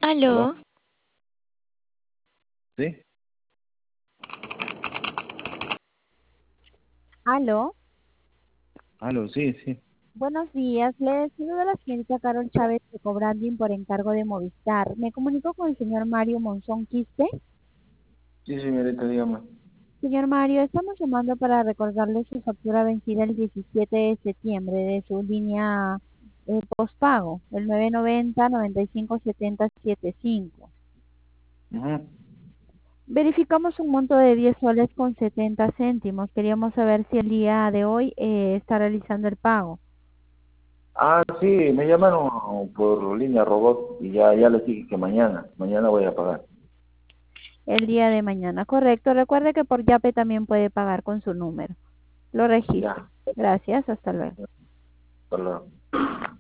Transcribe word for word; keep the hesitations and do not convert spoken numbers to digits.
¿Aló? ¿Aló? ¿Sí? ¿Aló? ¿Aló? Sí, sí. Buenos días, le saluda la señorita Carol Chávez de Cobranding por encargo de Movistar. Me comunico con el señor Mario Monzón Quispe. Sí, señorita, dígame. Señor Mario, estamos llamando para recordarle su factura vencida el diecisiete de septiembre de su línea eh, postpago, el nueve noventa noventa y cinco setenta setenta y cinco. Ujú. Verificamos un monto de diez soles con setenta céntimos. Queríamos saber si el día de hoy eh, está realizando el pago. Ah, sí, me llamaron por línea robot y ya, ya les dije que mañana, mañana voy a pagar. El día de mañana, correcto. Recuerde que por Yape también puede pagar con su número. Lo registro. Ya, Gracias, hasta luego. hasta luego.